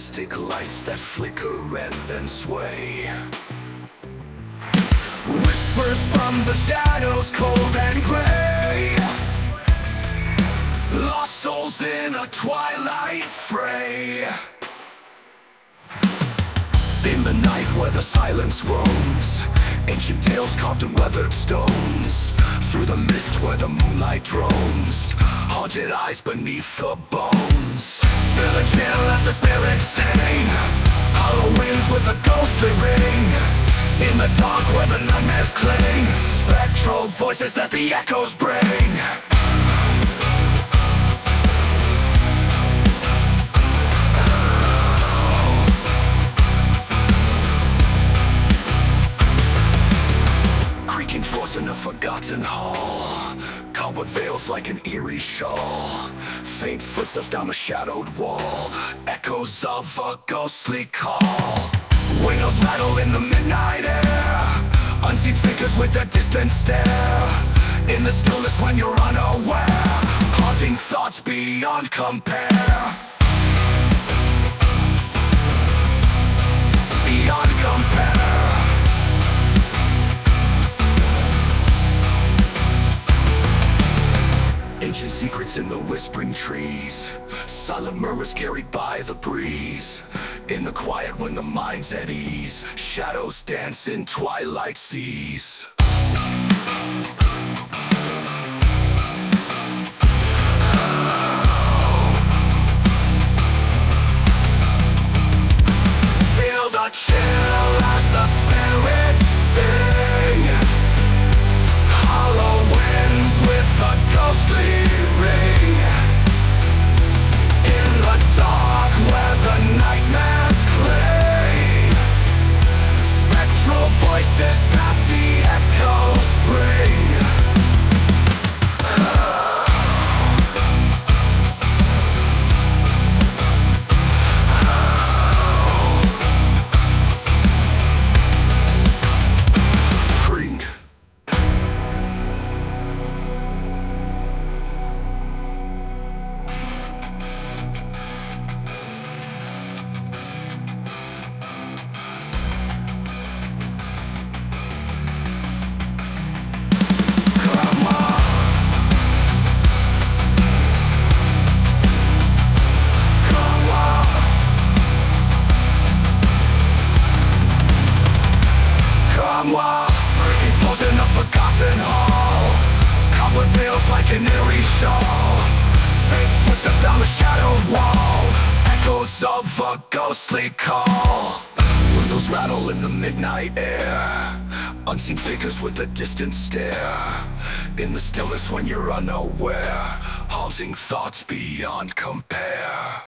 mystic lights that flicker and then sway. Whispers from the shadows, cold and gray. Lost souls in a twilight fray. In the night where the silence roams, ancient tales carved in weathered stones. Through the mist where the moonlight drones, haunted eyes beneath the bones. Feel a chill as the spirits sing, hollow winds with a ghostly ring. In the dark where the nightmares cling, spectral voices that the echoes bring. Creaking floors in a forgotten hall, cobweb veils like an eerie shawl. Faint footsteps down a shadowed wall, echoes of a ghostly call. Windows rattle in the midnight air, unseen figures with a distant stare. In the stillness when you're unaware, haunting thoughts beyond compare. Beyond compare. Ancient secrets in the whispering trees, silent murmurs carried by the breeze. In the quiet when the mind's at ease, shadows dance in twilight seas. Feel the chill as the spirits sing, hollow winds with a ghostly ring. In the dark where the nightmares cling, spectral voices that the echoes bring. Ring. Creaking floors in a forgotten hall, cobweb veils like an eerie shawl. Faint footsteps down the shadowed wall, echoes of a ghostly call. Windows rattle in the midnight air, unseen figures with a distant stare. In the stillness when you're unaware, haunting thoughts beyond compare.